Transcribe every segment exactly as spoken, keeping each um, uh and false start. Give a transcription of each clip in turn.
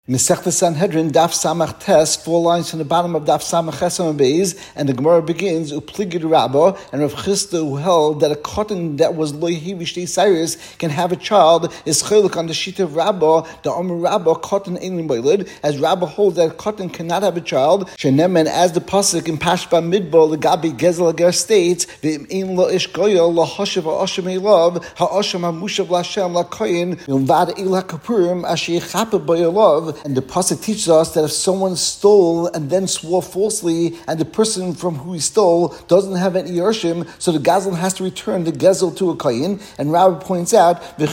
Masechta Sanhedrin, Daf Samach Tes, four lines from the bottom of Daf Samach Chesam Beis, and the Gemara begins, Upligid Rabba, and Rav Chisda, who held that a cotton that was loihi v'shtei Cyrus can have a child, is chiluk on the sheet of Rabba, the Amr Rabba, cotton ain't boiled, as Rabba holds that a cotton cannot have a child, Shenemen, as the pasuk in Pashba Midbar, the Gabi Gezel Ager states, V'im ein lo ish goyel, lo hoshev ha'oshem elav, ha'oshem ha'mushav l'Hashem l'koyin, yomvad el ha'kapurim, asher yechaper boyelav. And the pasuk teaches us that if someone stole and then swore falsely, and the person from who he stole doesn't have any yershim, so the gazlan has to return the gezel to a kohen. And Rabbi points out that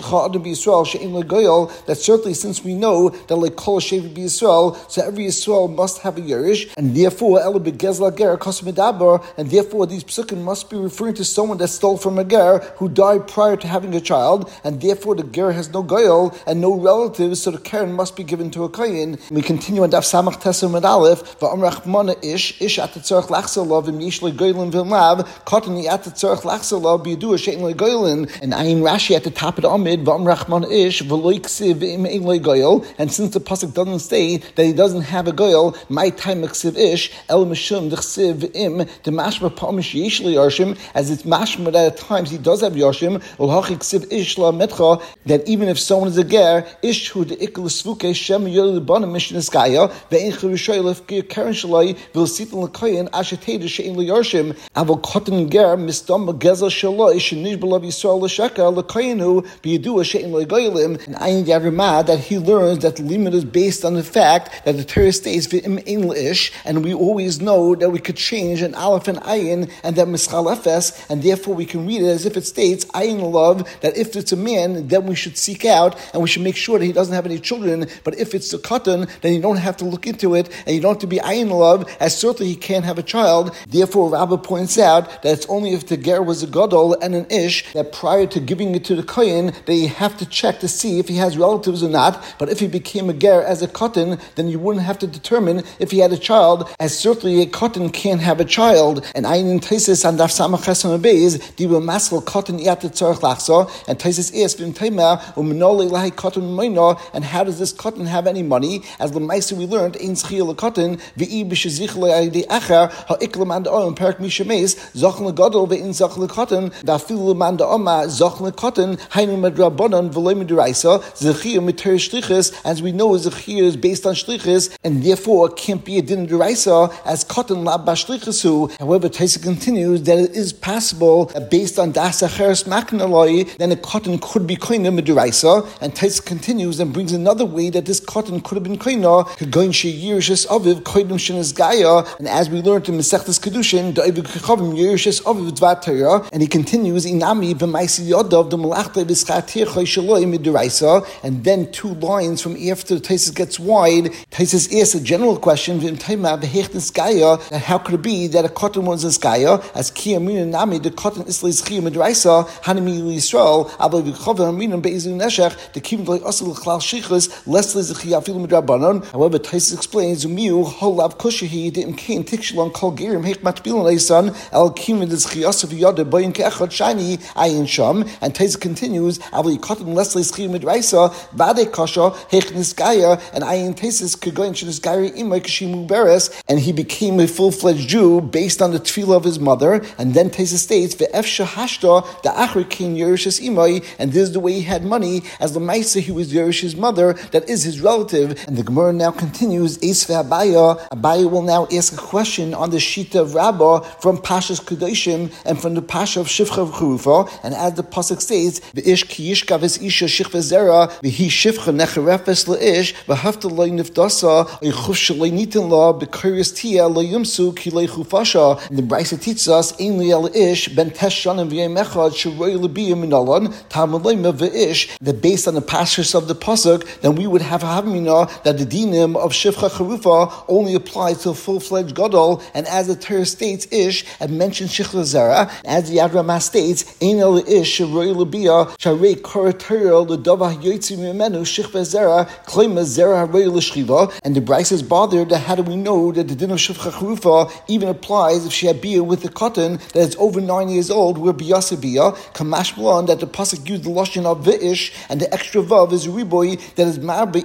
certainly, since we know that like kol shevet b'Yisrael, so every Yisrael must have a yerish, and therefore ela begezel ager kosem medaber, and therefore these psukim must be referring to someone that stole from a ger who died prior to having a child, and therefore the ger has no goyel and no relatives, so the keren must be given to a kohen. We continue on Daf Samach Tesum and Aleph. Va'amrachmana ish ish at the tzarich lachsalav im yesh legoylin v'lav kotani at the tzarich lachsalav b'yadua she'en legoylin. And Ayin Rashi at the top of the Amid, Va'amrachmana ish v'loi ksiv im ein legoyl. And since the pasuk doesn't say that he doesn't have a goyel, my time ksiv ish el mishum d'chsiv im the mashma pa'amish yesh le'yarshim, as it's mashma that at times he does have yarshim. Ol hachi ksiv ish la metcha, that even if someone is a ger, ish hu de ikl svuke shem yol lebana mishnah skaya ve'en churushaylef karen shalai v'lsitin l'koyin asheteda she'en le'yarshim avol cotton ger mistam gezel shalai shenish b'lav yisrael l'shaka l'koyinu b'yadua she'en le'goylim. And Ayin Yavrimah, that he learns that the limit is based on the fact that the Torah states v'im ein le'ish, and we always know that we could change an aleph and ayin and that mischal efes, and therefore we can read it as if it states ayin love, that if it's a man then we should seek out and we should make sure that he doesn't have any children. But if it's a cotton, then you don't have to look into it, and you don't have to be ayin love, as certainly he can't have a child. Therefore, Rabbah points out that it's only if the ger was a gadol and an ish, that prior to giving it to the kohen, that you have to check to see if he has relatives or not. But if he became a ger as a cotton, then you wouldn't have to determine if he had a child, as certainly a cotton can't have a child. And Ayin Taisis and Daf Samach Chesam Beis, Diba Maskal cotton yat tzarich lachsa, and Taisis asks v'im tema u'menole lahi cotton moina, and how does this cotton have any money? As the Maisa we learned, ein schiyah l'cotton v'i b'shezich le'aydi acher ha'ik l'man da'om perak mishameis zoch l'gadol ve'in zoch l'cotton v'afilu l'man da'oma zoch l'cotton hainu medrabanon v'loy mediraisa zechiyah miter shlichus. As we know, zechiyah is based on shlichus, and therefore it can't be a din deraisa as cotton la b'shlichusu. However, Taisa continues that it is possible that based on das acheres maknaloi, then a cotton could be koina mediraisa. And Taisa continues and brings another way that this cotton could have been koina, going sheyirishis aviv koidim shenis gaya. And as we learned in Masechtas Kedushin, da'iv kechavim yirishis aviv dvat Torah. And he continues inami b'maisi yodav the malachta v'schatir choy shaloi midiraisa. And then two lines from after the Taisus gets wide, Taisus asks a general question: v'hechnis gaya, that how could it be that a cotton was a gaya? As kiyamina nami the cotton islis chiyam midiraisa hanimi Yisrael aval v'chavim aminim be'izu neshech the kim v'lei asil chlal shichus less lezichiyafilu midrabanon. However, Taisus explains umiu holav kushahi the imkain tikshalon kol gerim hech matbilon leisan el kim v'zichiyasav yada boyin ke'echad shani ayin sham. And Taisus continues aval cotton less lezichiyam midraisa vade kasha hech nisgaya, and Ayin Taisus kegoyin shenisgaya imay kashimu beres, and he became a full-fledged Jew based on the tefillah of his mother. And then Taisus states ve'ef shahashta the achri kin yerushes imay, and this is the way he had money, as the Maisa he was Yerusha's mother, that is his relative. And the Gemara now continues, Eis ve'Abaya, Abaya will now ask a question on the Shita of Rabbah from Pashas Kedoshim and from the Pasha of Shifcha V'churufa. And as the pasuk states, V'ish ki yishka v'isha shich v'zera v'hi shifcha necherefes le'ish v'hafta loy nifdasa v'chuf shalay nitin la b'karius tia lo yumsu ki lei chufasha. And the Brisa teaches us, Ein li el-ish ben tesh shanim v'yem echad shiroi l'biyah minalan tamad loyma v'ish, that based on the pashas of the pasuk, then we would have a havmina that the dinim of shifcha charufa only applies to a full-fledged gadol. And as the Torah states ish and mentions shifcha zera, as the Yad Ramah states, Ein el-ish shiroi l'biyah sharei koratera l'davah yoytzi mimenu shifcha zera klema zera haroi l'shchiva. And the Brisa is bothered that how do we know that the din of shifcha charufa even applies if she had biyah with the cotton that is over nine years old, where biyasa biyah kamash malon, that the pasuk used the lashon of v'ish and the extra vav is riboy, that is marbe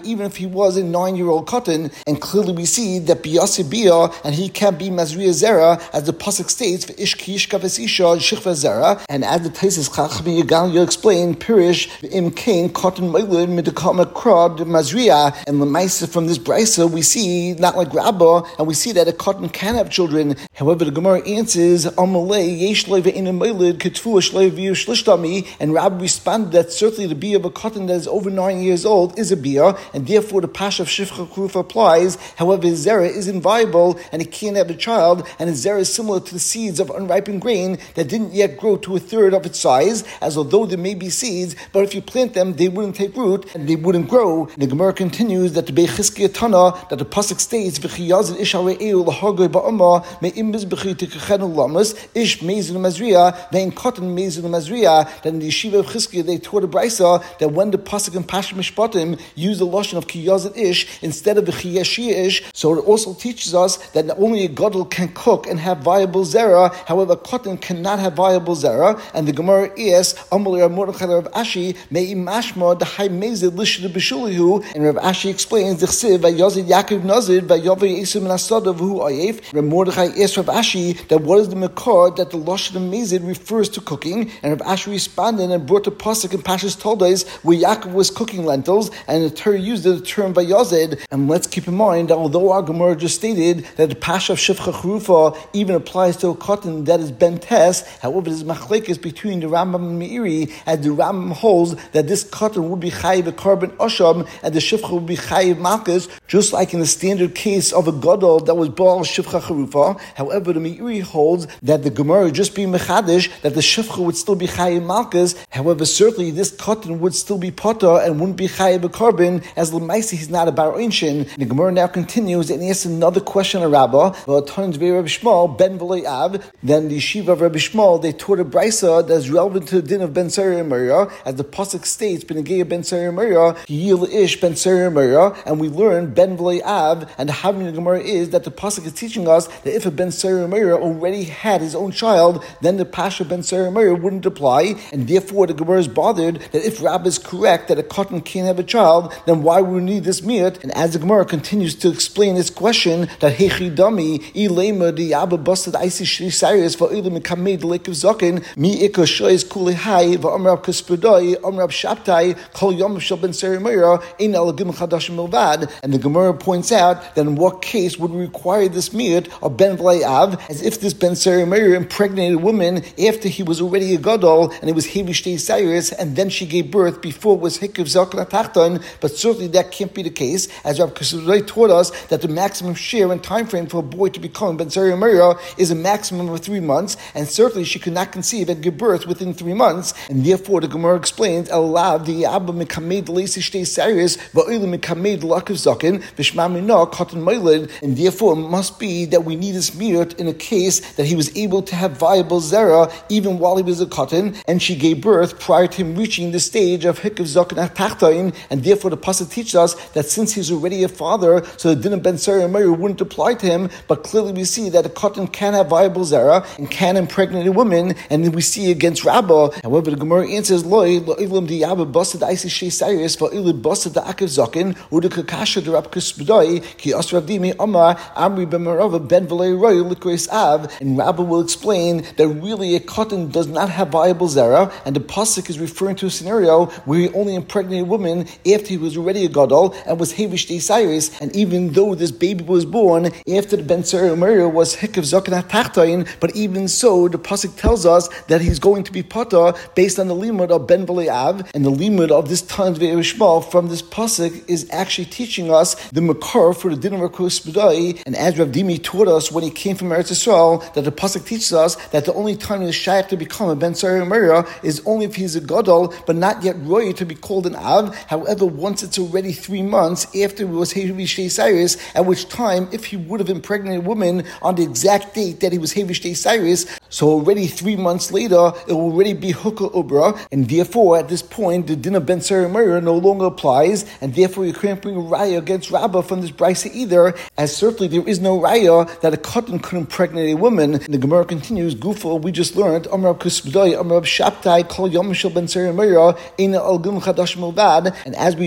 even if he was a nine-year-old katan. And clearly we see that biyasi bia, and he can't be mazriya zera, as the pasuk states for ish ki yishka v'sisha shikva zera. And as the Taisis Chachmi Yigal explain, pirish im kain katan meilud midakama krad mazriya. And lemaisa from this brisa we see not like Rabbah, and we see that a katan can have children. However, the Gemara answers amalei yesh lo ve'inu meilud ketfu shlo v'yu shlishhtami. And Rabbah responded that certainly the bia of a katan that is over nine years old is a bia, and therefore the pasha of shifcha kruf applies. However, his zera is inviolable, and he can't have a child, and his zera is similar to the seeds of unripened grain that didn't yet grow to a third of its size, as although there may be seeds, but if you plant them, they wouldn't take root, and they wouldn't grow. And the Gemara continues that the Beichizkiya Tana, that the pasuk states, V'chiyazid ish hare'eu l'hargoi ba'ama, me'im bizbechi tikachenu lamas, ish mezun mazriya, ve'in katan mezun mazriya. That in the yeshiva of Chizkiya, they taught a brisa that when the pasuk in Pasha Mishpatim use the lashon of kiyazid ish instead of v'chiyashia ish, so it also teaches us that not only a gadol can cook and have viable zera, however, katan cannot have viable zera. And the Gemara is Amalei Rav Mordechai Rav Ashi me'i mashma d'hai mezid lishud b'shulihu. And Rav Ashi explains the chsiv vayazid Yaakov nazid vayavei Esav min hasada v'hu ayef. Rav Mordechai asked Rav Ashi that what is the makar that the lashon of mezid refers to cooking, and Rav Ashi responded and brought the pasuk in Pashas Toldos where Yaakov was cooking lentils, and the Torah used the term vayazid. And let's keep in mind that although our Gemara just stated that the pasha of shifcha chrufa even applies to a cotton that is ben tes, however, there's machlekes between the Rambam and Meiri, as the Rambam holds that this cotton would be chayiv a carbon asham, and the shifcha would be chayiv malchus, just like in the standard case of a gadol that was baal shifcha chrufa. However, the Meiri holds that the Gemara just be mechadish, that the shifcha would still be chayiv malchus. However, certainly this cotton would still be potter and wouldn't be chayiv a carbon, as l'maisi he's not a bar einshin. The Gemara now continues and asks another question of Rabbah. Well, turns to Rabbi Shmuel ben v'loi av. Then the yeshiva of Rabbi Shmuel, they taught a brisa that is relevant to the din of ben Sari Maria, as the pasuk states, "Benegei ben Sari Maria, yil ish ben Sari Maria," and we learn ben v'loi av. And the having of the Gemara is that the pasuk is teaching us that if a ben Sari Maria already had his own child, then the pasha ben Sari Maria wouldn't apply, and therefore the Gemara is bothered that if Rabbah is correct that a cotton can't have a child, then why would we need this miyat? And as the Gemara continues to explain its question, that hechi dami ilema the Abba busted icy shri cyrus for ilim kamed lake of zaken mi ika shoyes kulihai v'amrab kaspudai amrab shaptai kol yom shel ben serimira in alagim chadashim milvad. And the Gemara points out that in what case would we require this miyat of ben v'lei av, as if this ben serimira impregnated a woman after he was already a gadol and it was hevi shtei cyrus, and then she gave birth before it was hikav zaken atachton. But certainly that can't be the case, as Rav Kasudai taught us that the maximum share and time frame for a boy to become ben Sari Maria is a maximum of three months, and certainly she could not conceive and give birth within three months. And therefore the Gemara explains alav the abba mekamed leisi shtei cyrus va'olim mekamed lakav zaken v'shmamina cotton meilid. And therefore it must be that we need this miyut in a case that he was able to have viable zera even while he was a cotton, and she gave birth prior to him reaching the stage of hikav zaken atachtain. And therefore the pasuk teaches us that since he's already a father, so the din of ben Sari Maria wouldn't apply to him. But clearly we see that a cotton can have viable zera and can impregnate a woman, and then we see against Rabbah. However, the Gemara answers loy lo'ilam di Abba busted icy shei cyrus va'ilid busted the akav zaken uda kakasha the Rab Kaspudai ki asrav dimi amar amri ben Merava ben v'lei roy likreis av. And Rabbah will explain that really a cotton does not have viable zera, and the pasuk is referring to a scenario where he only impregnated a woman after he was already a gadol and was hevish shtei cyrus. And even though this baby was born after the ben Sari Maria was hikav zaken atachtain, but even so, the pasuk tells us that he's going to be pata based on the limud of ben v'lei av, and the limud of this Tanya Shmuel from this pasuk is actually teaching us the makar for the din of Rav. And as Rav Dimi taught us when he came from Eretz Yisrael, that the pasuk teaches us that the only time he is shaykh to become a ben Sari Maria is only if he's a gadol, but not yet roy to be called an av. However, once it's already three months after it was hevi shtei cyrus, at which time, if he would have impregnated a woman on the exact date that he was hevi shtei cyrus, so already three months later, it will already be hukah ubra, and therefore at this point the din of ben Sari Maria no longer applies, and therefore you can't bring a raya against Rabbah from this brisa either, as certainly there is no raya that a cotton could impregnate a woman. And the Gemara continues, Gufa, we just learned, Amrab Kusbudai, Amrab Shaptai, Kol Yom Shel ben Sari Maria, Eina Algum Chadash Milvad, and as we just explained,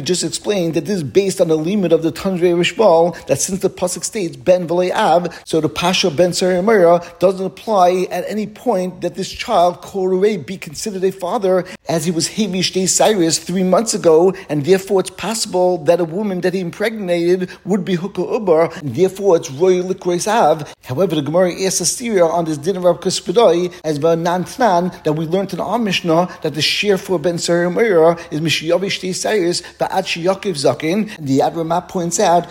explained that this is based on the limit of the Tanzrei Rishbal, that since the pasuk states Ben V'lei Av, so the Pasha Ben Sarimira doesn't apply at any point that this child could be considered a father, as he was Hevish Day Cyrus three months ago, and therefore it's possible that a woman that he impregnated would be Hukah Ubar, and therefore it's Roy Likrois Av. However, the Gemara asks a steer on this din of Rav Kuspadoi as Nan Tnan that we learned in our Mishnah that the shear for Ben Sarimira is Mishiyavish Day Cyrus Ba'ad Shiyakiv Zakin. The Yad Ramah points out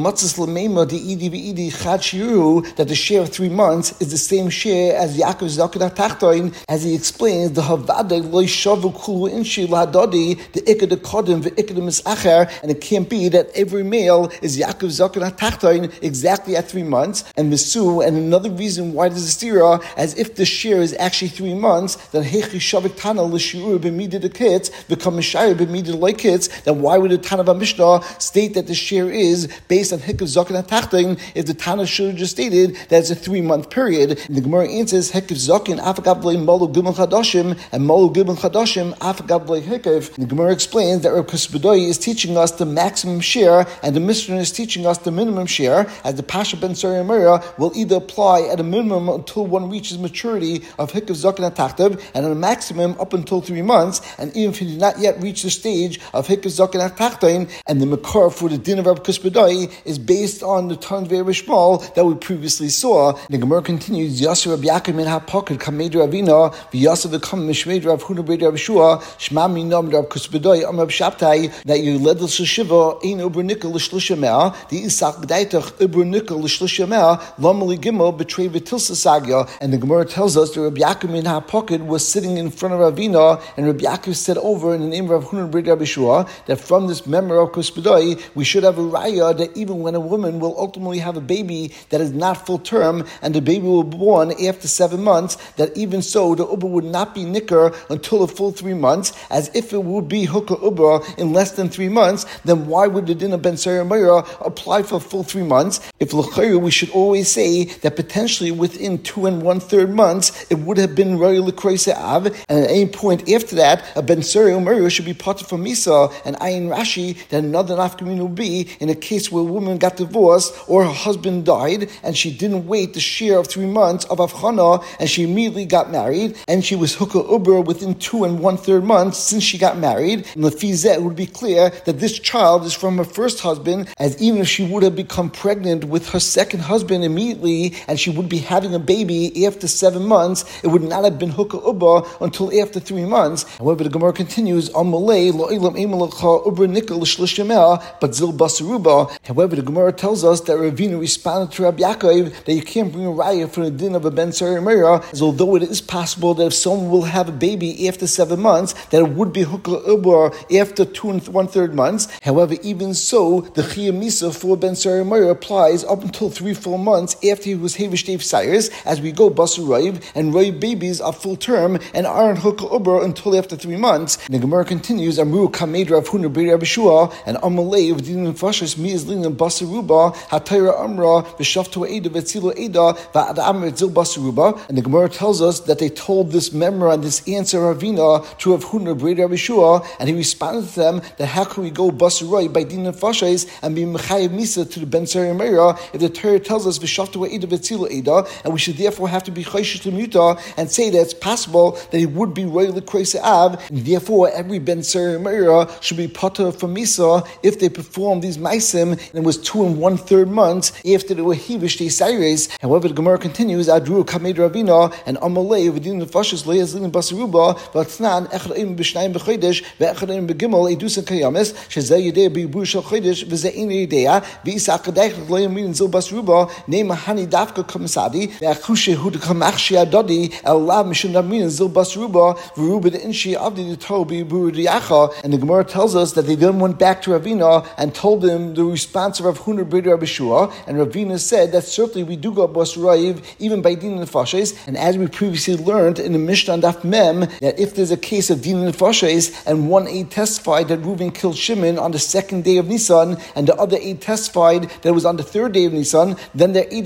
that the share of three months is the same share as Yaakov Zakin Tachtoin, as he explains the Havada Loi Shavu Kulu Inshi Lahadodi, the Ikad Kodim, the Ikad Misacher, and it can't be that every male is Yaakov Zakin Tachtoin exactly at three months. And Misu, and another reason why there's a stira, as if the share is actually three months, then Hechi Shavik Tana L'Shiur B'Midi the Kids become Mishayir B'Midi like kids. Then why would the Tana of Mishnah state that the share is based on Hikav Zaken HaTachtin if the Tana should have just stated that it's a three-month period? And the Gemara answers, Hikav Zaken Afagav B'lei Molu Gimel Chadashim, and Molu Gimel Chadashim Afagav B'lei Hikav. The Gemara explains that Rav Kuspadoi is teaching us the maximum share, and the Mishnah is teaching us the minimum share, as the Pasha Ben Sarimira will either apply at a minimum until one reaches maturity of Hikav Zaken HaTachtin, and at a maximum up until three months, and even if he did not yet reach the stage of Hikav Zaken HaTachtin, and the Makar for the din of Rav Kuspadai is based on the Tanvei Rishmal that we previously saw. The Gemara continues, Yasser Rav Yaakov min ha-pocket kamed Ravina, v'yasser v'kam mishmed Rav Huna b'ed Rav Shua, shma minam Rav Kuspadai am Rav Shabtai, that you led the Shiva ein ubernikel l'shlusha mea, the Isak b'daitach ubernikel l'shlusha mea, lamali gimel betray v'tilsa sagya. And the Gemara tells us that Rav Yaakov min ha-pocket was sitting in front of Ravina, and Rav Yaakov said over in the name of Rav Huna b'ed Rav Shua that from this memory of Kuspadai, we should have a raya that even when a woman will ultimately have a baby that is not full term, and the baby will be born after seven months, that even so the uber would not be nicker until a full three months, as if it would be hukah uber in less than three months, then why would the din of Ben Sarimira apply for a full three months? If l'chayru, we should always say that potentially within two and one third months, it would have been raya l'kroise av, and at any point after that, a Ben Sarimira should be parted from Misa, and Ayin Rashi, that another nafkamin would be in a case where a woman got divorced or her husband died and she didn't wait the share of three months of Avchana and she immediately got married, and she was hukah uber within two and one third months since she got married. And Lefizet, it would be clear that this child is from her first husband, as even if she would have become pregnant with her second husband immediately and she would be having a baby after seven months, it would not have been hukah uber until after three months. However, the Gemara continues, Amalei lo'ilam emalcha uber nikkel l'shlishemel, but zil basaruba. However, the Gemara tells us that Ravina responded to Rabbi Yaakov that you can't bring a raya for the din of a Ben Sarimira, as although it is possible that if someone will have a baby after seven months, that it would be hukah uber after two and one third months. However, even so, the Chiyah Misa for Ben Sarimira applies up until three full months after he was Hevish Dave Cyrus, as we go Basaraiv, and Raiv babies are full term and aren't hukah uber until after three months. And the Gemara continues, Amru Kamed Rav Huna b'ed Rav Shua, and Amalei of Din Fashis mi is Lin Basaruba, Hatayra Amra, V'Shavtu Eda V'Tzilo Eda, V'Ad Amr Zil Basaruba. And the Gemara tells us that they told this memra and this answer Ravina to Rav Huna b'ed Rav Shua, and he responded to them that how can we go Basarai by Din Fashis and be Mechayev Misa to the Ben Sarimira if the Torah tells us V'Shavtu Eda V'Tzilo Eda, and we should therefore have to be Chayshish L'Muta and say that it's possible that he would be Roy L'Kreise Av, and therefore every Ben Sarimira should be Potter from Misa if they perform these Maisim, and it was two and one third months after they were Hevish Day Cyrus. However, the Gemara continues, Adru Kamed Ravina, and Amalei V'Din Nefashis Le'ezlin Basaruba, V'Tznan Echadim B'Shnayim B'Chodesh, V'Echadim B'Gimel Edusa Kayamis, Shezeh Yedei B'Yibur Shel Chodesh, V'Ze'in Yedei, V'Isak Kadech Le'Yamin Zil Basaruba, Ne'ma Hani Davka Kamsadi, V'Achushe Hu Kamachshi Adodi, Allah Mishun Namin Zil Basaruba, V'Ruba the Inshi Avdi the Torah B'Yibur Diacha. And the Gemara tells us that they then went back to Ravina and told him the response of Rav Huna b'ed Rav Shua, and Ravina said that certainly we do go Basraiv even by Din Nefashis, and as we previously learned in the Mishnah and Daf Mem, that if there's a case of Din Nefashis and one aide testified that Reuven killed Shimon on the second day of Nisan, and the other aide testified that it was on the third day of Nisan, then their aide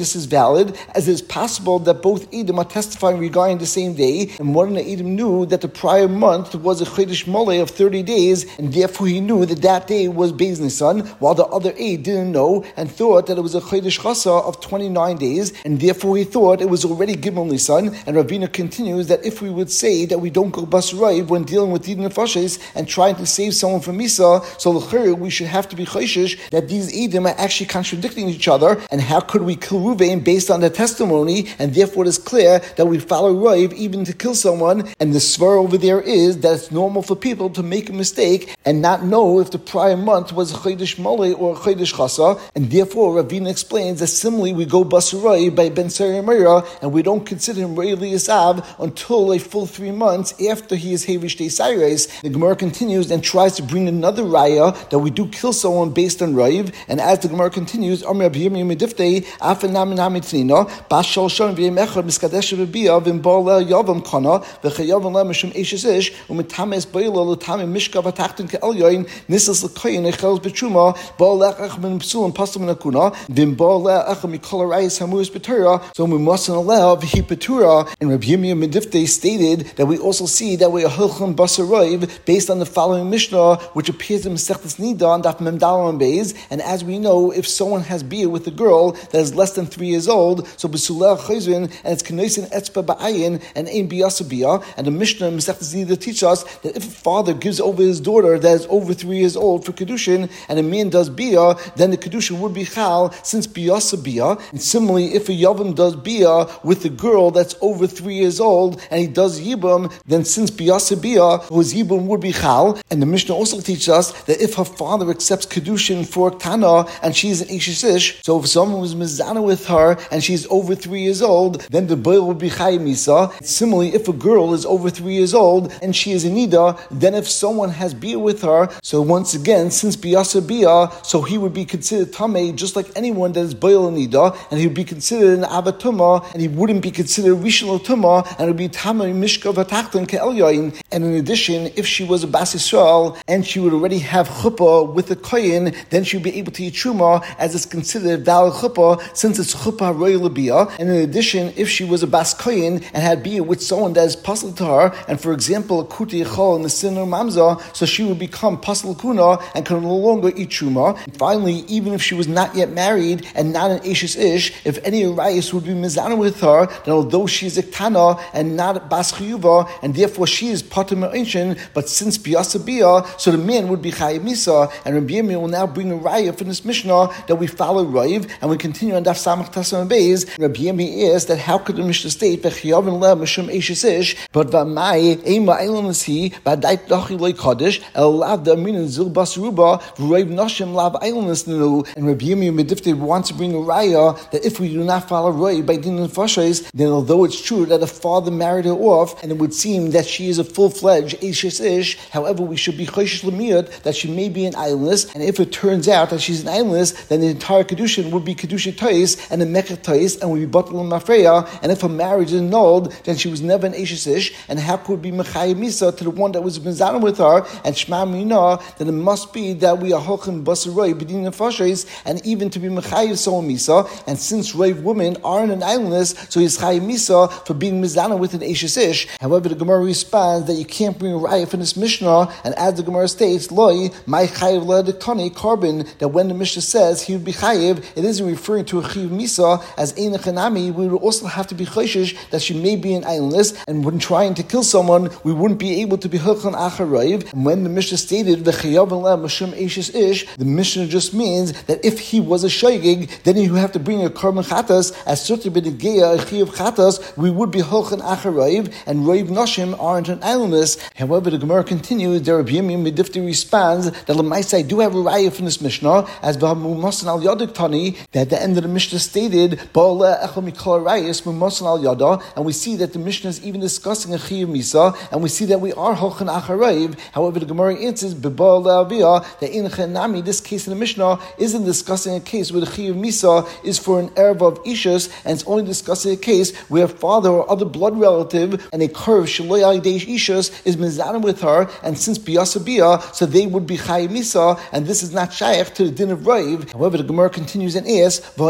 this is valid, as it is possible that both Edom are testifying regarding the same day, and one of the Edom knew that the prior month was a Chodesh Moleh of thirty days, and therefore he knew that that day was Beis Nisan, while the other Eid didn't know and thought that it was a Chodesh Chasa of twenty-nine days, and therefore he thought it was already Gimel Nisan. And Ravina continues that if we would say that we don't go Bas Raiv when dealing with Edom Nefashis and trying to save someone from Misa, so l'chayr we should have to be chayshish that these Edom are actually contradicting each other, and how could we kill Ruvain based on their testimony? And therefore it is clear that we follow Raiv even to kill someone, and the svar over there is that it's normal for people to make a mistake and not know if the prior month was a Chodesh Moleh or a Chodesh Chasa, and therefore Ravina explains that similarly we go Bas Raiv by Ben Sari Meira, and we don't consider him Raiv Liyasav until a full three months after he is Hevish Day Cyrus. The Gemara continues and tries to bring another raya that we do kill someone based on Raiv, and as the Gemara continues, Amr Abiyim Yimidiftei, Afenam Namitrina, Bashal Shon V'Yemechad Miskadesh V'Biyah V'Mbal Yavam Kana V'Chayavam La Mishum Eishes Ish U'Mitames Ba'ila L'Tamim Mishka V'Tachtin Ke'Elyoin Nisas L'Koyin Echels B'Tshuma Ba'al Lechach Ben Psulim Pastum Nakuna V'Mbal Lechach Mikol Arayis Hamuris B'Torah. So we mustn't allow V'Hi Petura. And Rabbi Yirmiyah Mediftei stated that we also see that we are Hilchon Basar Raiv based on the following Mishnah, which appears in Masechtas Nida and Daf Mem Daled and Beis. And as we know, if someone has beer with a girl that is less than three years old, so B'Suleh Chayzin, and it's K'neisin Etzba Ba'ayin, and Ein Biyasa Biyah, and the Mishnah in Masechtas Nida teaches us that if a father gives over his daughter that is over three years old for Kedushin, and a man does Biyah, then the Kedushin would be Chal, since Biyasa Biyah. And similarly, if a Yavam does Biyah with a girl that's over three years old, and he does Yibam, then since Biyasa Biyah, whose Yibam would be Chal. And the Mishnah also teaches us that if her father accepts Kedushin for Tana, and she's an Eishes Ish, so if someone was Mizana with her, and she's over three years old, then the boy would be Chai Misa. Similarly, if a girl is over three years old, and she is a Nida, then if someone has Biyah with her, so once again, since Biyasa Biyah, so he would be considered Tameh, just like anyone that is Boil Nida, and he would be considered an Abatuma, and he wouldn't be considered Rishon Tuma, and it would be Tameh Mishka V'Tachton Ke'Elyoin. And in addition, if she was a Bas Yisrael, and she would already have Chuppah with a Koyin, then she would be able to eat Truma, as it's considered valid Chuppah, since it's Chuppah Royal Biyah. And in addition, if she was a Bas Koyin, and had Biyah with someone that is puzzled to her, and for example, a Kuti Echol in the Sinur Mamza, so she would become Pasal Kuna, and can no longer eat Truma. And finally, even if she was not yet married, and not an Eishes Ish, if any Arayis would be Mizana with her, then although she is Iktana, and not Bas Chiyuva, and therefore she is Pater Me'Einshin, but since Biyasa Biyah, so the man would be Chayiv Misa. And Rabbi Yirmiyah will now bring a raya from this Mishnah that we follow Raiv, and we continue on Daf Samach Tasam Beis. Rabbi Yirmiyah asks that how could the Mishnah state V'chiyavin le Mishum Eishes Ish, but V'mai Eima Eilan Nasi V'adait Dachi Loi Kaddish El Lav Da'Min Zil Bas Ruba V'Raiv Nashim Lav Eilan Nisnu. And Rabbi Yirmiyah Mediftei wants to bring a raya that if we do not follow Raiv by Din and Fashais, then although it's true that a father married her off, and it would seem that she is a full-fledged Eishes Ish, however, we should be Choshesh Lemiyot that she may be an islandless, and if it turns out that she's an islandless, then the entire Kedushin would be Kedusha Tais and a Mekach Tais, and would be Batal and Mafreya, and if her marriage is annulled, then she was never an Eishes Ish, and how could be Mechayim Misa to the one that was Mizana with her, and Shema Mina, then it must be that we are Holchem Basaroi, Bedin and Fashais, and even to be Mechayim Soa Misa, and since Raiv women aren't an islandless, so he's Chayim Misa for being Mizana with an Eishes Ish. However, the Gemara responds that you can't bring a raya from this Mishnah, and as the Gemara states, Loi, my Chayiv Ledekani carbon, that when the Mishnah says he would be Chayiv, it isn't referring to a Chayiv Misa, as Ein Chanami, we would also have to be Choshesh that she may be an islandless, and when trying to kill someone, we wouldn't be able to be Hilchon Acharayv. And when the Mishnah stated, V'chayavin le Mishum Eishes Ish, the Mishnah just means that if he was a Shoygig, then he would have to bring a Karban Chatas, as certainly been a Geya, a Chayiv Chatas, we would be Hilchon Acharayv, and Raiv Nashim aren't an islandless. However, the Gemara continues, the Rabbi Yirmiyah Mediftei responds that Lamaisai do have a raya from this Mishnah, as B'Mumasan al Yadik Tani, that at the end of the Mishnah stated, Ba'ala Echel Mikol Arayis Mumasan al Yada, and we see that the Mishnah is even discussing a Chayiv Misa, and we see that we are Holchan Acharayv. However, the Gemara answers, B'Ba'ala Aviyah, that in Chanami, this case in the Mishnah, isn't discussing a case where the Chayiv Misa is for an Erev of Ishus, and it's only discussing a case where a father or other blood relative and a curve Shaloy Deish Ishus is Mizana with her, and since Biyasa Biyah, so they would be Chayiv Misa, and this is not Shaykh to the din of Raiv. However, the Gemara continues and asks, V'im Ba'al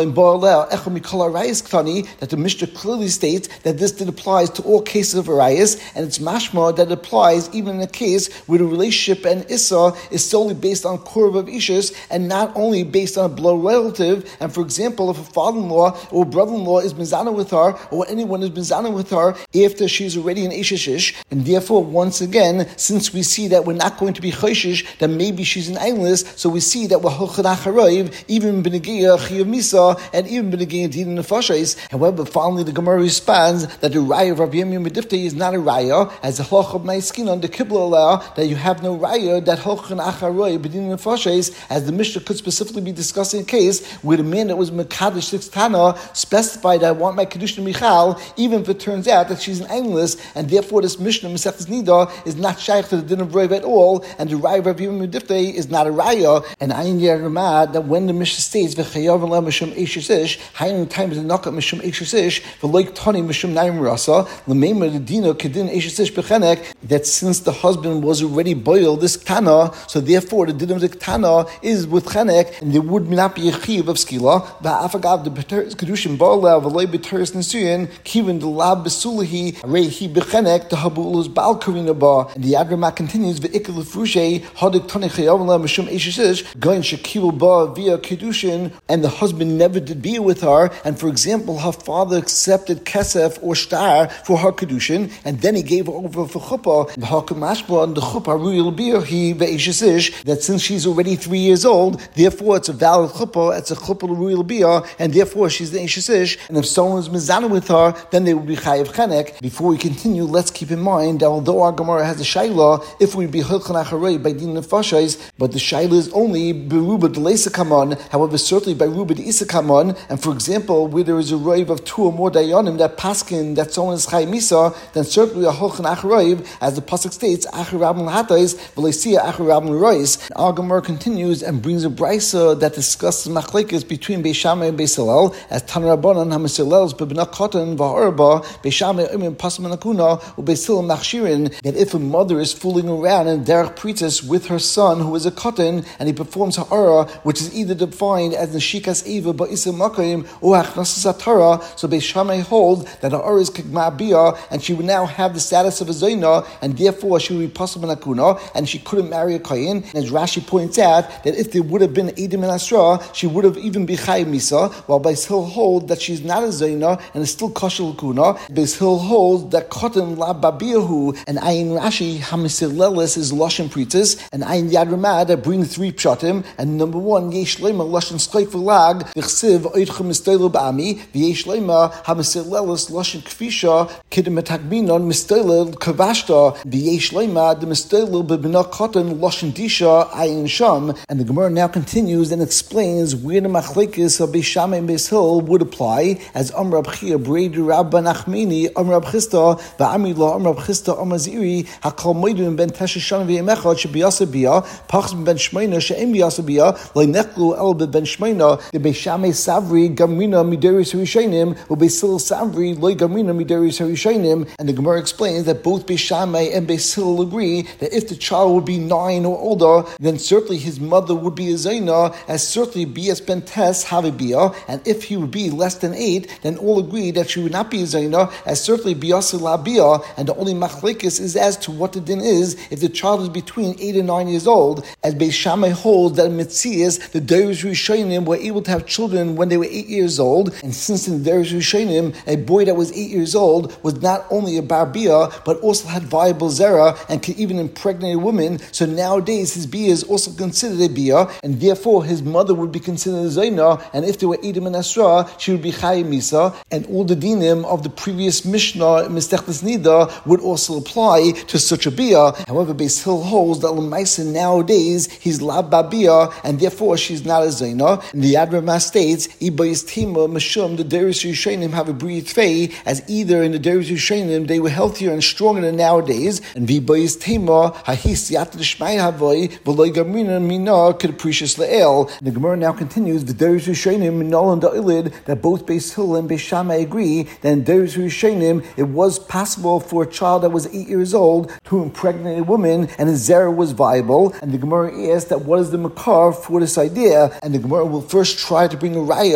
that the Mishnah clearly states that this did applies to all cases of arayas, and it's mashma that applies even in a case where the relationship and issa is solely based on korv of ishus and not only based on a blood relative. And for example, if a father-in-law or brother-in-law is mizana with her, or anyone is mizana with her after she's already an ishishish, and therefore once again, since we see that we're not going to be chayshish, then maybe she's an ayinless, so we see that we're holchan acharayv, even b'negeya chiyav misa, and even b'negeya din nefashos. However, finally the Gemara responds that the raya of Rabbi Yirmiyah Mediftei is not a raya, as the halach of Ma'askin on the Kibbutz allow that you have no raya that holchan acharayv b'din nefashos, as the Mishnah could specifically be discussing a case where the man that was mekadosh six tana specified, I want my kedushin michal, even if it turns out that she's an ayinless, and therefore this Mishnah Masechtas Nida is not shaykh to the din of raya at all, and the raya of Rabbi Yirmiyah Mediftei is not a raya. And ayin yeramad that when the Mishnah states v'chayav aleh mishum eishesish, hayin time is a nakat mishum eishesish, v'loik tani mishum naim rasa, l'meimah the dina kedin eishesish b'chenek, that since the husband was already boiled this tana, so therefore the din of the tana is with chenek, and there would not be a chiv of skila. Ba'afagav the kedushin ba'alev v'loy b'teres nisuyin kivin the lab b'sulahi reihi b'chenek the habulus bal karina ba. And the Adrama continues v'ikil l'frushay hadik tani chayav aleh mishum eishesish going shekil ba via kedushin, and the husband never did be with her, and for example her father accepted kesef or star for her kedushin, and then he gave her over for chuppah. V'hakamashba and the chuppah ruyil bir he ve'eshesish, that since she's already three years old, therefore it's a valid chuppah, it's a chuppah ruyil bir, and therefore she's the eshesish. And if someone is mizana with her, then they would be chayiv chenek. Before we continue, let's keep in mind that although our Gemara has a shayla, if we be hilchan acharei by din nefashos, but the shayla is only beruba d'leisa kamon. However, certainly by ruba d'isa kamon, and for example, where there is a rave of two or more dayanim that paskin that someone is chay misa, then certainly a hilchan acharei, as the pasuk states, acharabim l'hatais v'leisia acharabim l'rois. Our Gemara continues and brings a brisa that discusses machlekes between Beis Shammai and Beis Hillel, as Tanrabanan hamisilels bebna katan v'harba Beis Shammai imim pasman akuna uBeis Hillel machshirin, that if a mother is fooling around in derech pritis with her son who is a katan and he performs ha'ara, which is either defined as the shikas eva ba'isa makayim or achnasas atara, so Beis Shammai hold that ha'ara is kigma'abiyah, and she would now have the status of a zayna, and therefore she would be pasman akuna, and she couldn't marry a kayin. And as Rashi points out, that if there would have been edim and asra, she would have even been chayiv misa, while Beis Hillel hold that she's not a zayna and is still kashel kuna. Beis Hillel holds that katan la babiyahu, and ayin Rashi hamisilelus is lashon pritis, and ayin Yad Ramah that bring three pshatim. And number one, yesh lema lashon skayf v'lag v'chsiv oidchem mistaylu ba'ami v'yesh lema hamisilelus lashon kfisha kidem etagminon mistaylu kavashta v'yesh lema the mistaylu b'bina katan lashon disha ayin sham. And the Gemara now continues and explains where the machlekes of Beis Shammai and Beis Hillel would apply, as Amr Rab Chia Breidu Rabba Nachmini Amr Rab Chista v'Amri La Amr Rab Chista Amr Ziri Hakol Moedim Ben Tesha Shana v'Yemechad Shebiyasa Bia Pachs Ben Shmeina She'em Biyasa Bia Le'nechlu El Ben Shmeina the Beis Shammai Savri Gamrina Mideris Harishanim uBeis Hillel Savri Loi Gamrina Mideris Harishanim. And the Gemara explains that both Beis Shammai and Beis Hillel agree that if the child would be nine or older, then certainly his mother would be a zayna, as certainly Bias Ben Tes Havibia, and if he would be less than eight, then all agree that she would not be a zayna, as certainly Bias Labia. And the only machlekes is as to what the din is if the child is between eight and nine years old, as Beis Shammai holds that in Metzias the Deiros Rishonim were able to have children when they were eight years old, and since in the Deiros Rishonim a boy that was eight years old was not only a barbia but also had viable zera and could even impregnate a woman, so nowadays his bia is also considered a bia, and therefore his mother would be considered a zayna, and if there were edim and asra, she would be chayiv misa, and all the dinim of the previous Mishnah Masechtas Nida would also apply to such a bia. However, Beis Hillel holds that l'maisa nowadays he's lab babia, and therefore she's not a zayna. And the Yad Ramah states ibayis tima mashum the Deiros Rishonim have a breed fei, as either in the Deiros Rishonim they were healthier and stronger than nowadays, and vibayis tima hahis yat l'shmai havoy v'loy gamrina mina capricious le'el. The Gemara now continues the Deiros Rishonim minol and da'ilid that both Beis Hillel and Beis Shammai agree that in Deiros Rishonim it was possible for a child that was eight years old to impregnate a woman and his zera was viable. And the Gemara asks that what is the makar for this idea, and the Gemara will first try to bring a raya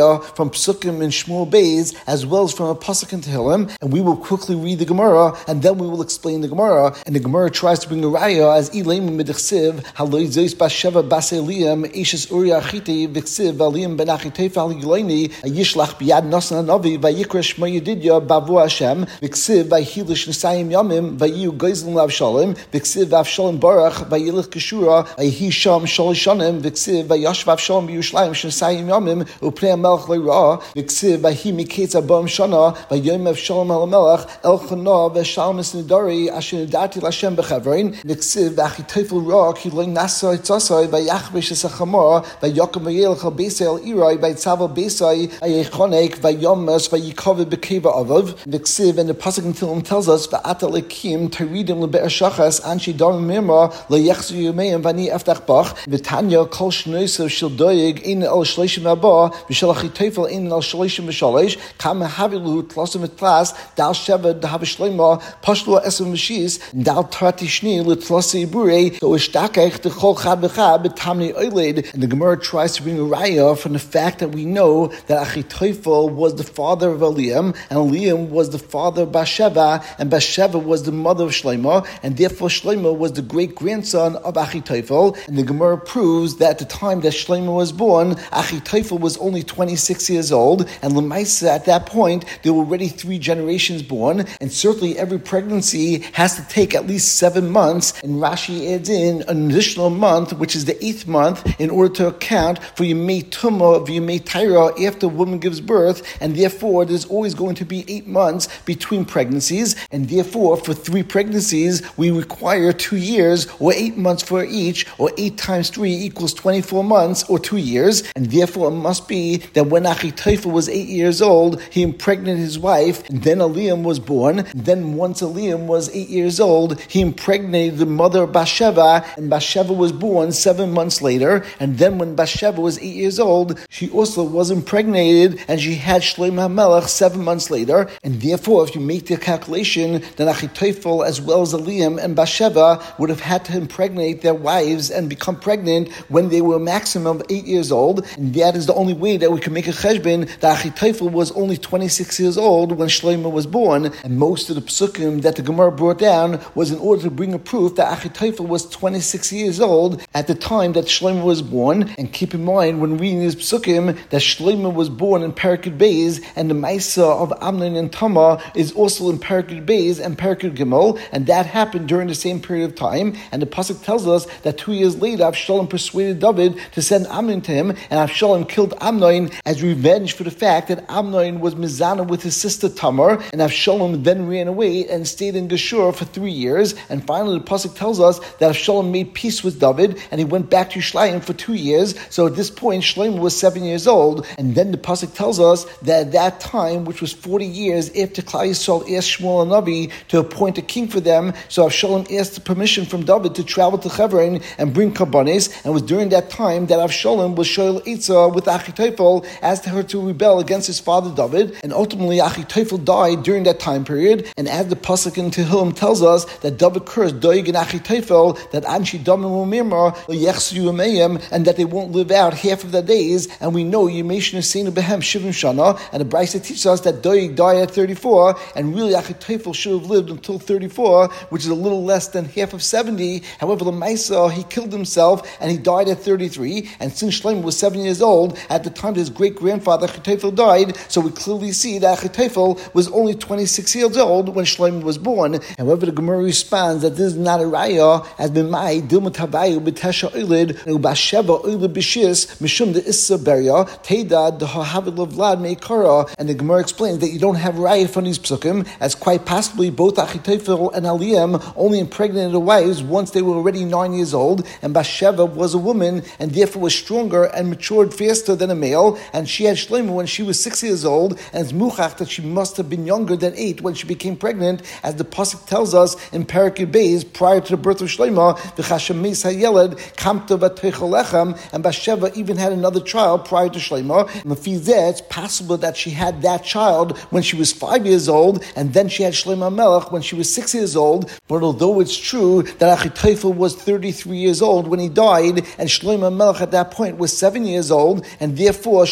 raya from Psukim and Shmuel Beis, as well as from a pasuk in Tehillim, and we will quickly read the Gemara, and then we will explain the Gemara. And the Gemara tries to bring a raya as Ilayim Midchsiv Haloi Zeis Basheva Baseliam Eishes Uriah Chiti Viksiv Aliam Ben Achitefal Yuleini Yishlach Biad Nasan Navi Vayikra Shema Yedidya Bavu Hashem Viksiv Vayhilish Nisayim Yamim Vayu Geizlim Lav Shalom Viksiv Avshalom Baruch Vayilich Keshura Ayhisham Shaloshanim Viksiv Vayash Avshalom Yerushalayim Nisayim Yamim Upnei Melech Leira Viksiv Vahi Miketz Abam Shana Vayom Avshalom Alamelech Elchana Veshalmis Nidari Asher Nidati Lashem Bechevrein Viksiv Vachitefel Ra Kiloin Nasa Itzasai Vayachvish Esachamor Vayakom Vayelech Beisel Irai Vaitzavel Beisai Ayechonek Vayomas Vayikove Bekeva Avav Viksiv, and the pasuk in Tehillim tells us Va'ata Lekim Taridim Lebe'er Shachas Anshi Darim Mirma Leyechzu Yumeim Vani Eftach Bach Vitanya Kol Shnoisav Shil Doyeg Ein El Shleishim Abba V'Shel Achitefel Ein El Shleishim V'Shalish Kam Havilu Tlosim Etlas Dal Sheva Dahav Shlema Pashlu Esem V'Shis Dal Tarati Shni L'Tlosi Ibure So Ishtakech D'Chol Chad V'Chad B'Tamni Oiled. And the Gemara tries to bring a raya from the fact that we know that Achitofel was the father of Eliam, and Eliam was the father of Bathsheba, and Bathsheba was the mother of Shlomo, and therefore Shlomo was the great-grandson of Achitofel. And the Gemara proves that at the time that Shlomo was born, Achitofel was only twenty-six years old, and Lemaisa at that point, there were already three generations born, and certainly every pregnancy has to take at least seven months, and Rashi adds in an additional month, which is the eighth month, in order to account for Yemei Tumah of Yemei Taira after a woman gives birth, and therefore there's always going to be eight months between pregnancies, and therefore for three pregnancies we require two years, or eight months for each, or eight times three equals twenty-four months, or two years, and therefore it must be that when Achitofel was eight years old, he impregnated his wife, and then Eliam was born, and then once Eliam was eight years old, he impregnated the mother of Bathsheba, and Bathsheba was born seven months later, and then when Bathsheba was eight years old, she also was impregnated, and she had Shlomo HaMelech seven months later, and therefore if you make the calculation, then Achitofel as well as Eliam and Bathsheba would have had to impregnate their wives and become pregnant when they were a maximum of eight years old, and that is the only way that we can make a cheshbon that Achitofel was only twenty-six years old when Shlomo was born, and most of the psukim that the Gemara brought down was in order to bring a proof that Achitofel was twenty-six years old at the time that Shlomo was born. And keep in mind when reading these psukim that Shlomo was born in Parakid Beis, and the Maisa of Amnon and Tamar is also in Parakid Beis and Parakid Gimel, and that happened during the same period of time. And the pasuk tells us that two years later Avshalom persuaded David to send Amnon to him, and Avshalom killed Amnon as revenge for the fact that Amnon was mizana with his sister Tamar, and Avshalom then ran away and stayed in Geshur for three years. And finally the pasuk tells us that Avshalom made peace with David, and he went back to Shlayim for two years. So at this point Shlomo was seven years old, and then the pasuk tells us that at that time, which was forty years after Klal Yisrael asked Shmuel Hanavi to appoint a king for them, so Avshalom asked the permission from David to travel to Hebron and bring karbanis, and it was during that time that Avshalom was shoyel Eitzah with Achitofel as to her to rebel against his father David, and ultimately Achitofel died during that time period. And as the pasuk in Tehillim tells us that David cursed Doeg and Achitofel that Anshi Damim Umirma Yechsu Yumeim, and that they won't live out half of their days. And we know Yemeshin Seinu Behem Shivim Shana, and the Brisa teaches us that Doeg died at thirty-four, and really Achitofel should have lived until thirty-four, which is a little less than half of seventy. However, Lemaisa, he killed himself and he died at thirty-three, and since Shlomo was seven years old at the time that his great-grandfather Achitofel died, so we clearly see that Achitofel was only twenty-six years old when Shlomo was born. However, the Gemara responds that this is not a raya, as b'mai dilma tavayu b'tesha oilid u'basheva oilid b'shis mishum de issa beria teida dehahavit lovlad meikara. And the Gemara explains that you don't have raya from these psukim, as quite possibly both Achitofel and Eliam only impregnated their wives once they were already nine years old, and Bathsheba was a woman and therefore was stronger and matured faster than a male, and she had Shlomo when she was six years old, and it's muchach that she must have been younger than eight when she became pregnant, as the pasuk tells us in Parakid Beis prior to the birth of Shlomo, v'chashem meis hayeled kamta v'teicholechem, and Bathsheba even had another child prior to Shlomo. And Lefizeh, it's possible that she had that child when she was five years old, and then she had Shlomo Melech when she was six years old. But although it's true that Achitofel was thirty-three years old when he died, and Shlomo Melech at that point was seven years old, and therefore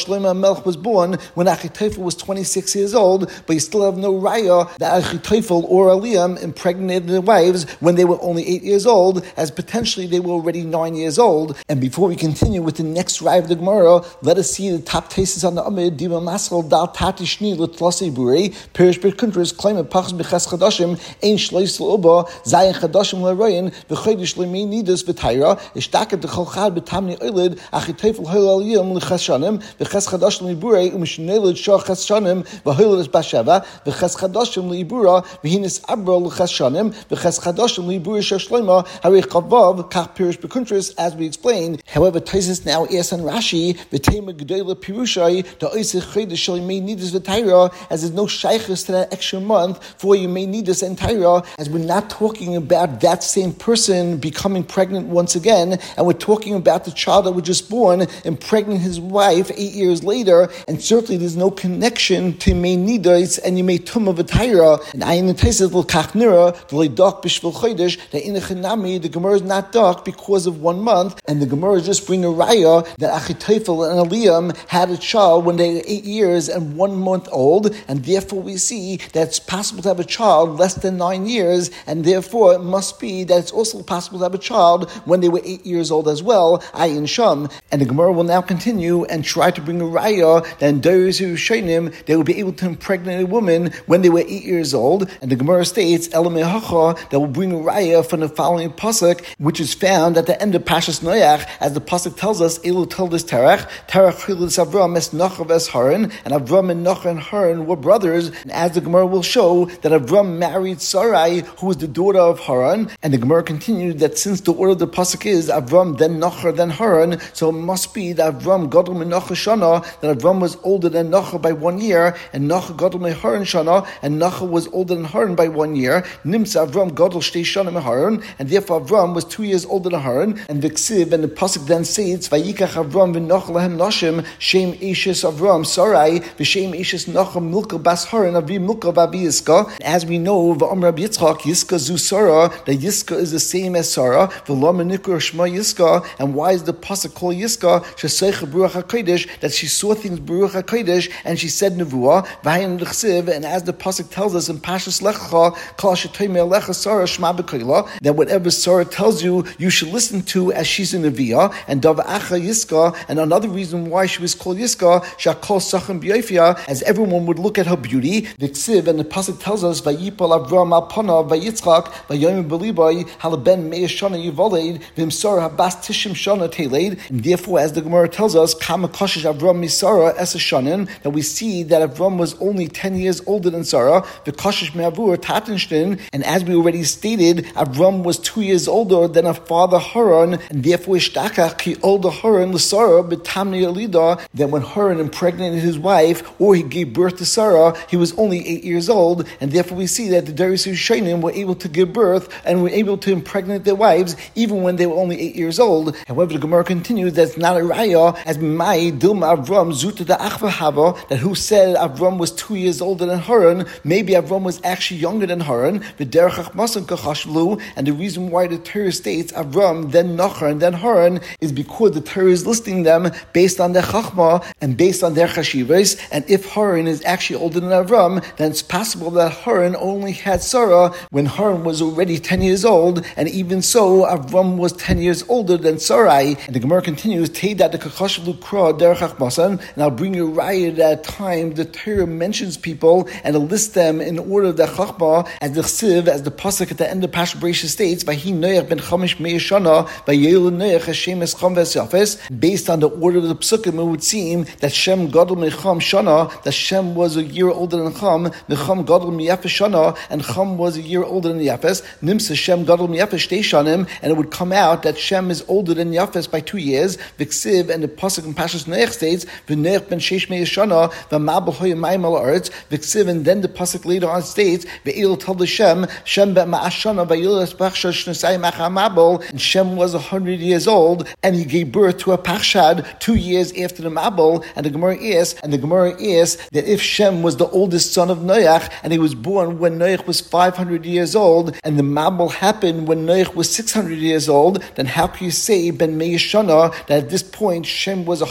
Shlomo HaMelech was born when Achitophel was twenty-six years old, but you still have no raya that Achitophel or Eliam impregnated their wives when they were only eight years old, as potentially they were already nine years old. And before we continue with the next raya of the Gemara, let us see the top tastes on the Amid, Dima Masal, Dal Tati Shni, Lutlasi Buri, Perish Berkuntras, claim a Pachs Beches Chadashim, Ein Shleis L'Uba, Zayin Chadashim L'Royin, V'chodesh L'Mei Nidus V'Tayra, Ishtaket D'Cholchad B'Tamni Oilid, Achitophel Hoil Aliyam L'Ches Shanim, V'Ches Chadashim L'Ibure, Umshnelid Shah Ches Shanim, V'Hoilid Basheva, V'Ches Chadashim L'Ibura, V'Hinis Abra L'Ches Shanim, V'Ches Chadashim L'Ibura Shashloima, Harei Chavav, Kach Perish Berkuntras, as we explained. However, Taisus now asks on Rashi, V'Tema Gedola Pirushai, The Oisich Chodesh Shal Yemei Nidus V'Tayra, as there's no shaykhus to that extra month for you may need this entire, as we're not talking about that same person becoming pregnant once again, and we're talking about the child that was just born impregnating his wife eight years later, and certainly there's no connection to may nidas and you may tumah v'tayra. And I in the Taisus will kachnira the leidok b'shvil chodesh that in the chenami the Gemara is not dark because of one month, and the Gemara just bring a raya that Achitophel and Eliam had a child when they were eight years and one month old, and therefore we see that it's possible to have a child less than nine years, and therefore it must be that it's also possible to have a child when they were eight years old as well, Ayin Sham. And the Gemara will now continue and try to bring a raya that in Darius Yerushalayim they will be able to impregnate a woman when they were eight years old, and the Gemara states Elamei Hacha that will bring a raya from the following pasuk, which is found at the end of Pashas Noach, as the pasuk tells us Elu told us Terach Terach Chilus Avram es Nachav es Haran, and Avram and Nachar and Haran were brothers, and as the Gemara will show that Avram married Sarai, who was the daughter of Haran, and the Gemara continued that since the order of the pasuk is Avram then Nachar then Haran, so it must be that Avram Gadol min Nachar Shana, that Avram was older than Nachar by one year, and Nachar Gadol min Haran Shana, and Nachar was older than Haran by one year. Nimsa Avram Gadol Shtei Shana min Haran, and therefore Avram was two years older than Haran. And the Ksiv and the pasuk then says Vayikach Avram v'Nachar lahem nashim Shem Eishes Avram Sarai v'Shem Eishes Nachar Milka Bas Haran Avi Milka Vavi Yiska. As we know, V'Omer Rabbi Yitzchak Yiska Zu Sarah, that Yiska is the same as Sarah. V'Lama Nikra Shema Yiska, and why is the pasuk called Yiska? Sheseicha Baruch HaKodesh, that she saw things Baruch HaKodesh, and she said Nevuah. V'Hayin L'Chsiv, and as the pasuk tells us in Pashas Lecha, Kol Shetoimei Lecha Sarah Shema B'Koila, that whatever Sarah tells you, you should listen to as she's a Neviah. And Dav Acha Yiska, and another reason why she was called Yiska, Shakol Sachem B'Yofia, as everyone would look at her beauty. V'Ksiv, and the pasuk tells us Vayipol Avram al Pana Vayitzchak Vayom Belibai Halaben Meir Shana Yivoled V'Imsar Habas Tishim Shana Teled. And therefore, as the Gemara tells us, Kama Koshish Avram Misara Es Shanin, that we see that Avram was only ten years older than Sarah. V'Koshish Me'avur Tatenshtin, and as we already stated, Avram was two years older than her father Haran, and therefore Ishtakach Ki older Haran L'Sarah B'Tamni Alida, that when Haran impregnated his wife or he gave birth to Sarah, he was only eight years old, and therefore we see that the Darius Yerushalayim were able to give birth and were able to impregnate their wives even when they were only eight years old. However, the Gemara continues that's not a raya, as Mai Dilma Avram Zuta the Achva Hava, that who said Avram was two years older than Haran, maybe Avram was actually younger than Haran, the Derech Achmasan Kachashvlu, and the reason why the Torah states Avram, then Nachar, and then Haran is because the Torah is listing them based on their Chachma and based on their Chashivas, and if Haran is actually older than Avram, then it's possible that Haran only had Sarah when Haran was already ten years old, and even so, Avram was ten years older than Sarai. And the Gemara continues, Teida the Kakashvlu Kra Derech Achmasan, and I'll bring you right at that time the Torah mentions people and it'll list them in order of their Chachma, as the Chsiv, as the pasuk at the end of Pash Bereishis states, Vahi Noach ben Chamish Meir Shana, Vayel Noach Hashem es Cham ves Yafes. Based on the order of the psukim, it would seem that Shem Gadol Mecham Shana, that Shem was a year older than Cham, Necham Gadol Miyafes Shana, and Cham was a year older than Yafes. Nimsa Shem Gadol Miyafes Shtei Shanim, and it would come out that Shem is older than Yafes by two years. V'Ksiv, and the pasuk in Pashas Noach states, V'Noach ben Sheish Meir Shana, V'Mabel Hoyim Mayim al Arutz. V'Ksiv, and then the pasuk later on states, V'El told the Shem, Shem ben Ma'ashana V'Yil es Pachshad Shnesai Macha Mabel, and Shem was a hundred years old, and he gave birth to a Pachshad two years after the Mabel. And the Gemara is, and the Gemara is that if Shem was the oldest son of Noach, and he was born when Noach was five hundred years old, and the Mabel happened when Noach was six hundred years old, then how can you say Ben Meir Shana that at this point Shem was one hundred years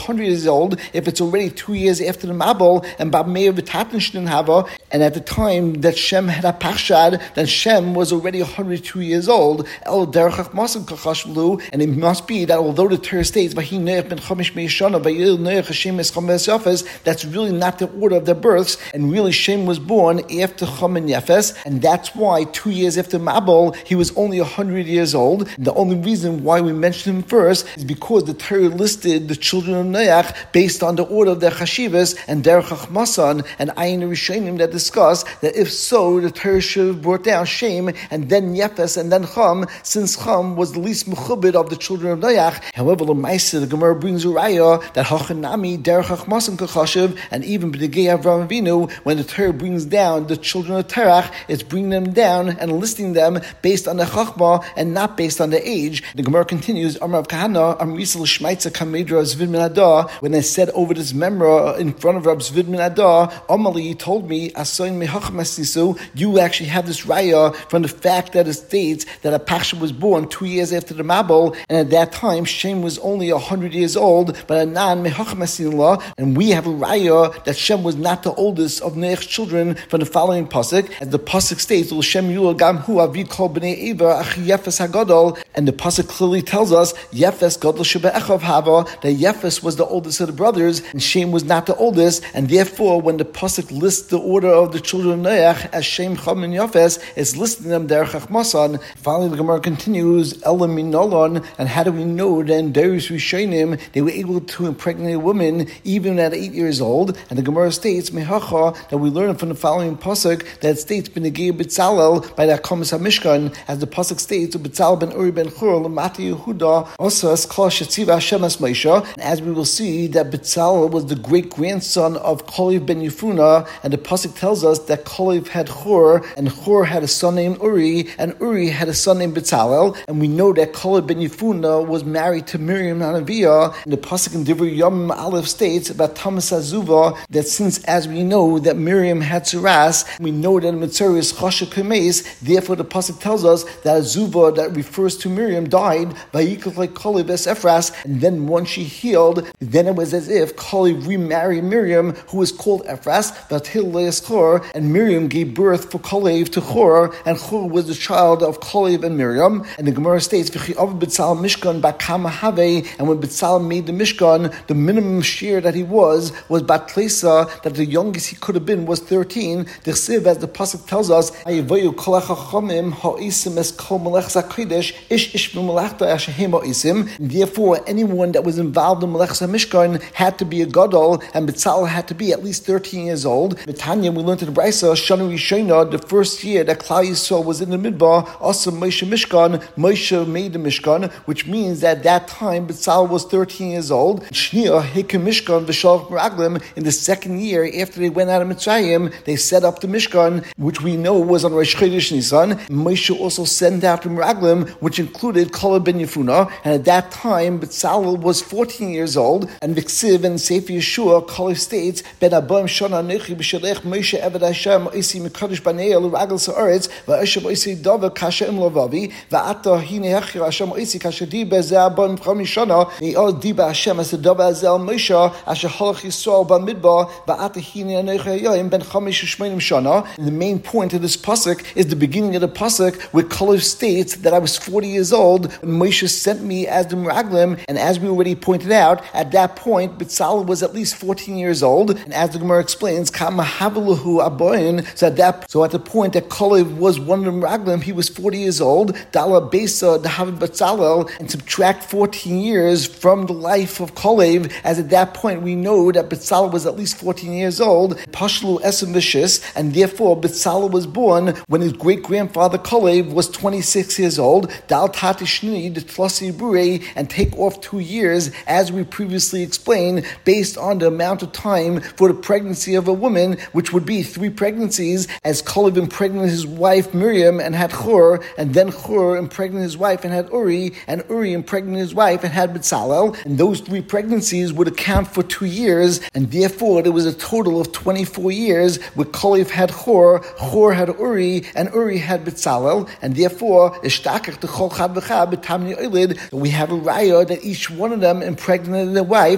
old if it's already two years after the Mabul and Bab Meir v'Tatnishnin Hava, and at the time that Shem had a Pachshad, then Shem was already one hundred two years old. El Derechach Masan Kachashvlu, and it must be that although the Torah states Vahi Neich ben Chamish Meishana Vayil Neich Hashem Es Chames Yafes, that's really not the order of their births, and really Shem was born after Cham and Yafes, and that's why two years after Mabul he was only one hundred years old. And the only reason why we mentioned him first is because the Torah listed the children of Noach based on the order of their Chashivas and Derech Masan and Ayin Rishonim that discuss that if so, the Torah should have brought down Shem and then Yefes and then Cham, since Cham was the least mechubed of the children of Noach. However, L'maisa, the Gemara brings a raya that Hachanami Derech Masan Kachashiv, and even B'negei Avraham Avinu, when the Torah brings down the children of Terach, it's bringing them down and listing them based on the Chachma and not based on the age. The Gemara continues, Amar Kahana, Amrisal Shmaitza Kamedra Zvid Min Adah, when they said over this memra in front of Rab Zvid Min Adah, Amali told me, Asoin Mehachmasisu, you actually have this raya from the fact that it states that a Paksha was born two years after the Mabul, and at that time Shem was only one hundred years old, but Anan Mehachmasinullah, and we have a raya that Shem was not the oldest of Noach's children from the following pasuk, as the pasuk states, L'Shem Yul Gam Hu Avi Kol Bnei Eva Ach Yefes HaGadol, and the pasuk clearly tells us Yefes Gadol Shebe'echav Hava, that Yefes was the oldest of the brothers, and Shem was not the oldest, and therefore when the pasuk lists the order of the children of Noach as Shem, Cham, and Yefes, it's listing them Derech Masan. Finally, the Gemara continues, Elam Minolon, and how do we know that in Darius Rishonim they were able to impregnate a woman even at eight years old? And the Gemara states Mehacha that we learn from the following pasuk that states B'negei B'Tzalel by the Akamas HaMishkan, as the pasuk states B'Tzalel ben Uri ben Chur L'Mati Yehuda Osas Kol Shetziva Hashem Es Moshe. And as we will see that B'Tzalel was the great grandson of Kolev ben Yefuna, and the pasuk tells us that Kolev had Chur, and Chur had a son named Uri, and Uri had a son named B'Tzalel, and we know that Kolev ben Yefuna was married to Miriam Hanaviyah. And the pasuk in Divrei Yom Aleph states about Thomas Azuva that since, as we know, that Miriam had Saras, we know that Mitzvah is Choshe Kemes, therefore the pasuk tells us that Azuva that refers to Miriam died Vayikol like Kolev es Ephras, and then once she healed, then it was as if Kolev remarried Miriam, who was called Ephras, Vatil Leis Chor, and Miriam gave birth for Kolev to Chor, and Chor was the child of Kolev and Miriam. And the Gemara states, V'chi av B'Tzalel Mishkan Bakama Have, and when B'Tzalel made the Mishkan, the minimum shear that he was was Bat Tlesa, that the youngest he could have been was thirteen. The Chsiv, as the pasuk tells us, Ayivayu Kol HaChachamim Ha'isim Es Kol Melech Zakodesh Ish Ish B'Melechta Ashehem Ha'isim. Therefore, anyone that was involved in Melech Mishkan had to be a gadol, and B'Tzalel had to be at least thirteen years old. Tanya, we learned in the Brisa, Shana Rishona, the first year that Klal Yisrael was in the Midbar, also Moshe Mishkan, Moshe made the Mishkan, which means that at that time B'Tzalel was thirteen years old. Shnia Hekem Mishkan V'Shalach Meraglim, in the second year after they went out of Mitzrayim, they set up the Mishkan, which we know was on Rosh Chodesh Nisan. Moshe also sent out the Meraglim, which included Kolev ben Yefuna, and at that time B'Tzalel was fourteen years old. And V'Ksiv and Sefer Yeshua, Kolev states, Ben Abam Shana Nechi B'Shalech Moshe Eved Hashem Oisi Mekadosh Banei L'Ragel Sa'aretz V'Ashem Oisi Dava Kasha Im Lavavi V'Ata Hine Hechir Hashem Oisi Kasha Diba Zeh Abam Chami Shana Ne'al Diba Hashem As Dava Zel Moshe Asher Halach Yisrael B'Midbar V'Ata Hine Nechi Yoyim Ben Chamish Shmeinim Shana. And the main point of this pasuk is the beginning of the pasuk where Kolev states that I was forty years old when Moshe sent me as the Meraglim, and as we already pointed out, at that point B'Tzalel was at least fourteen years old, and as the Gemara explains, Kama Havalahu Aboyin, so at that so at the point that Kolev was one of the Meraglim, he was forty years old. Dala Besa Dahav B'Tzalel, and subtract fourteen years from the life of Kolev, as at that point we know that B'Tzalel was at least fourteen years old. Pashlu Esem Vishis, and therefore B'Tzalel was born when his great grandfather Kolev was twenty-six years old. Dal Tati Shnui the Tlasi Bure, and take off two years, as we previously explained, based on the amount of time for the pregnancy of a woman, which would be three pregnancies, as Kolev impregnated his wife Miriam and had Chur, and then Chur impregnated his wife and had Uri, and Uri impregnated his wife and had B'Tzalel, and those three pregnancies would account for two years, and therefore there was a total of twenty-four years where Kolev had Chur, Chur had Uri, and Uri had B'Tzalel, and therefore we have a raya that each one of them impregnated their wife,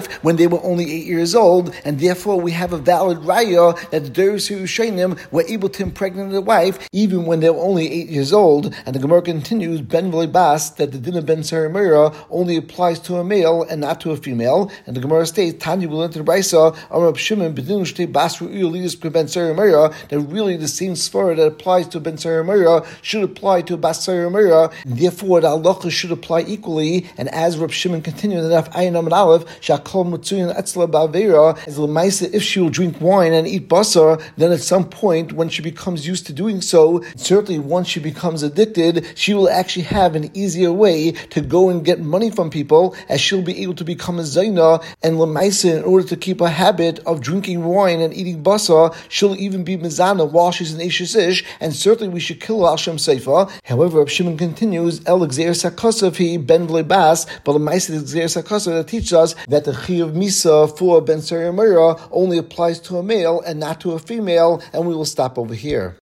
wife when they were only eight years old, and therefore we have a valid raya that the Doros Yerushalayim were able to impregnate a wife even when they were only eight years old. And the Gemara continues, Ben V'lebas, that the din of Ben Saramira only applies to a male and not to a female. And the Gemara states, Tanya will enter the Brisa, Amar Shimon, Bedin Shtei Bas Ru'il Ben Saramira, that really the same svara that applies to Ben Saramira should apply to Bas Saramira. Therefore, the halacha should apply equally. And as Reb Shimon continues, that Ayin Amid Aleph, Shakol Mutzuyin Etzla Ba'Avera, as L'maisa, if she will drink wine and eat basar, then at some point when she becomes used to doing so, certainly once she becomes addicted, she will actually have an easier way to go and get money from people, as she'll be able to become a zayna. And L'maisa, in order to keep a habit of drinking wine and eating basar, she'll even be mizana while she's an Eishes Ish, and certainly we should kill her al Shem Seifa. However, Reb Shimon continues, El Gzeir Sakasav he Ben V'lebas, but L'maisa the Gzeir Sakasav that teaches us that the Chiyuv Misa for Ben Saramira only applies to a male and not to a female, and we will stop over here.